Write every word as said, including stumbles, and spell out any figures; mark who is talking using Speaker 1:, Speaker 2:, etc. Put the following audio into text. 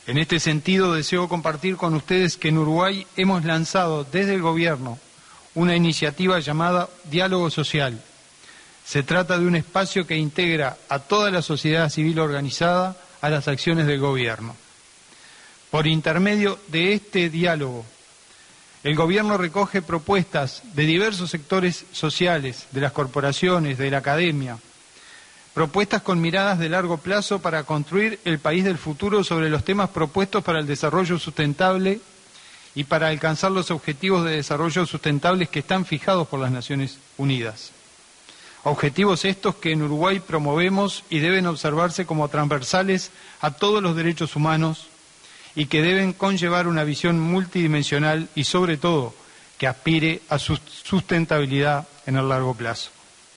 Speaker 1: En este sentido, deseo compartir con ustedes que en Uruguay hemos lanzado desde el Gobierno una iniciativa llamada Diálogo Social. Se trata de un espacio que integra a toda la sociedad civil organizada a las acciones del Gobierno. Por intermedio de este diálogo, el Gobierno recoge propuestas de diversos sectores sociales, de las corporaciones, de la academia, propuestas con miradas de largo plazo para construir el país del futuro sobre los temas propuestos para el desarrollo sustentable y para alcanzar los objetivos de desarrollo sustentables que están fijados por las Naciones Unidas. Objetivos estos que en Uruguay promovemos y deben observarse como transversales a todos los derechos humanos y que deben conllevar una visión multidimensional y sobre todo que aspire a su sustentabilidad en el largo plazo.